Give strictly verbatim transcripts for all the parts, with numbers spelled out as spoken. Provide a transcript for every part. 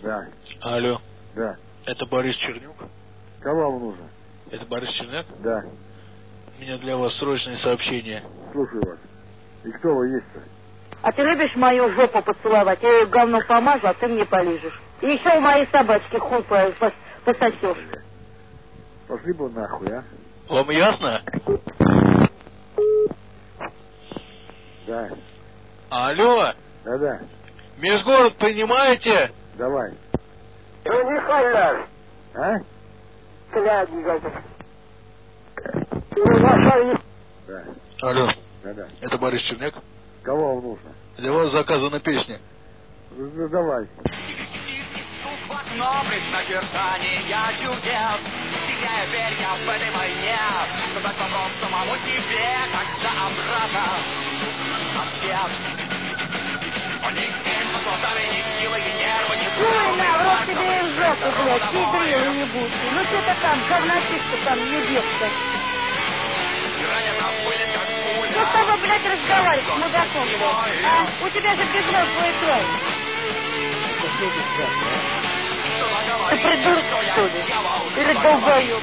Да. Алло. Да. Это Борис Чернюк? Кого вам нужно? Это Борис Черняк? Да. У меня для вас срочное сообщение. Слушаю вас. И кто вы есть-то? А ты любишь мою жопу поцеловать? Я ее говно помажу, а ты мне полижешь. И еще у моей собачки хуй пос пососешь. Пошли бы нахуй, а? Вам ясно? Да. Алло. Да-да. Межгород принимаете? Давай. Ну не халяв. А? Сляди, гадят. Да. Алло. Да-да. Это Борис Черняк? Кого вам нужно? Для вас заказана песня. Ну, давай. Но предначертания чудес, теряя перья в этой войне, задать вопрос самому себе, когда обратно ответ. Никаким способами, ни силы, ни нервы, ни Ой, на, в рот тебе и в жопу, блядь, пидрилы ебучие. Ну что ты там, говнотишка там, ебешься. Что с тобой, блядь, разговаривать, с мудаком, блядь? А? У тебя же безмозглый край. Ты придурок, что ли? Или долбоёб?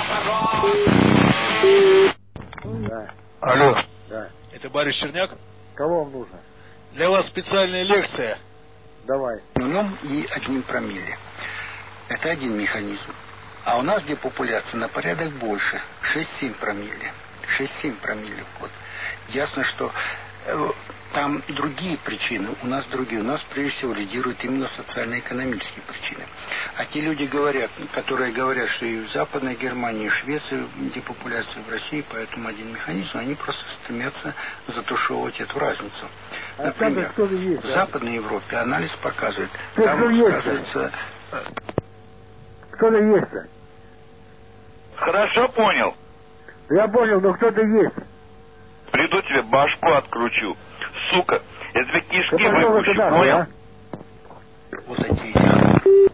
Да. Алло. Да. Это Борис Черняк? Кого вам нужно? Для вас специальная лекция. Давай. Ну, и одним промилле. Это один механизм. А у нас депопуляция на порядок больше. шесть-семь промилле. шесть-семь промилле в год. Ясно, что э, там другие причины, у нас другие. У нас прежде всего лидируют именно социально-экономические причины. А те люди говорят, которые говорят, что и в Западной Германии, и в Швеции депопуляция, в России, поэтому один механизм, они просто стремятся затушевывать эту разницу. А Например, кто есть, в а? Западной Европе анализ показывает, Кто там есть, сказывается... Кто-то есть-то? Хорошо понял. Я понял, но кто-то есть. Приду тебе башку откручу. Сука, я тебе кишки Да пошел выпущу, ты нахуй, понял? а? Вот эти...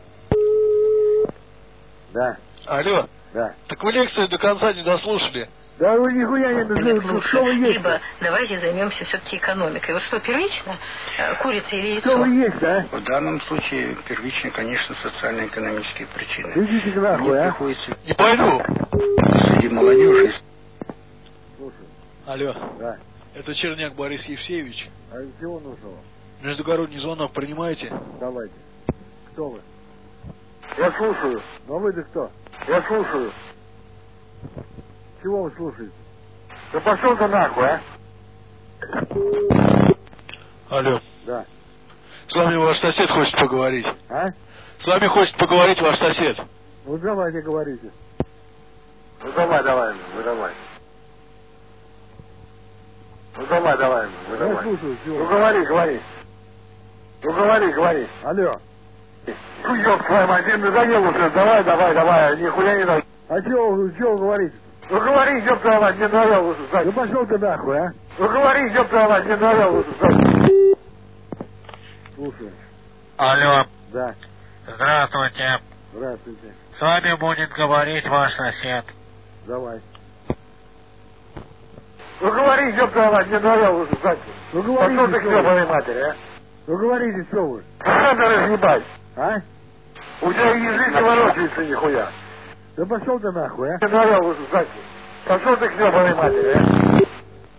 Да. Алло. Да. Так вы лекцию до конца не дослушали. Да вы нихуя не знаете, что вы есть. Либо давайте займемся все-таки экономикой. Вот что первично, курица или яйцо? Что вы есть, а? В данном случае первично, конечно, социально-экономические причины. Идите нахуй, Мне а? приходится Не пойду. среди молодежи. Слушай. Алло. Да. Это Черняк Борис Евсеевич. А чего нужно вам? Междугородний звонок принимаете? Давайте. Кто вы? Я слушаю. Ну вы-то кто? Я слушаю. Чего вы слушаете? Да пошел ты нахуй, а? Алло. Да. С вами ваш сосед хочет поговорить. А? С вами хочет поговорить ваш сосед. Ну давайте говорите. Ну давай, давай, ну давай. Ну давай, давай, ну давай. Я слушаю, чего? Ну говори, говори. Ну говори, говори. Алло. Ну ёб твою мать, ты надоел уже. Давай, давай, давай, нихуя не надо. А чего, чего вы говорите? Ну говори, ёб твою мать, мне надоел уже. Ну пошел ты нахуй, а? Ну говори, ёб твою мать, мне надоел уже. Слушай. Алло. Да. Здравствуйте. Здравствуйте. С вами будет говорить ваш сосед. Давай. Ну говори, ёб твою мать, мне надоел уже, Саня. Ну говори, пошел ты к ёбаной матери, а? Ну говорите, что вы? Надо разъебать. А? У тебя язык не ворочается нихуя. Да пошел ты нахуй, а? Мне надоел уже, Саня. Пошел ты к ёбаной матери, а?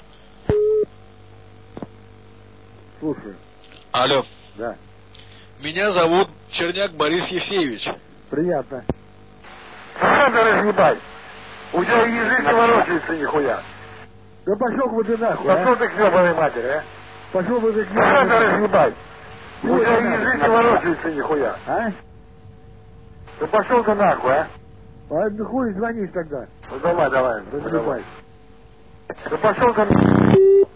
Слушаю. Алло. Да. Меня зовут Черняк Борис Евсеевич. Приятно. Надо разъебать. У тебя язык не ворочается нихуя. Да пошел бы ты нахуй, пошел а? Ты к ёбаной матери, а? Пошел бы ты к ёбаной матери. Надо разъебать. У тебя язык не ворочается нихуя. А? Да пошел ты нахуй, а? А ну хуй звонишь тогда. Ну давай, давай, разъебай. Да пошел ты...